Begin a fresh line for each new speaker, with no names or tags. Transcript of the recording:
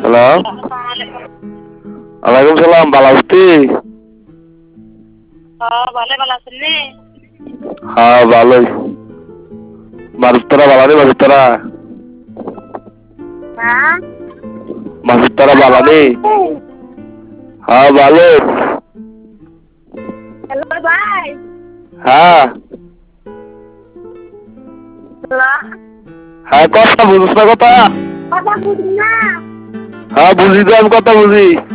Hello, ওয়ালাইকুম সালাম। ভালো আছি?
ভালো আছেন নি?
হ্যাঁ ভালোই। মাসুদ তারা ভালো নেই?
হ্যাঁ
মাসুদ তারা ভালো নেই? হ্যাঁ ভালো।
হ্যালো ভাই।
হ্যাঁ
হ্যালো,
হ্যাঁ, কথা বুঝিস না কথা?
কথা বুঝি না।
হ্যাঁ বুঝি তো, আমি কথা বুঝি।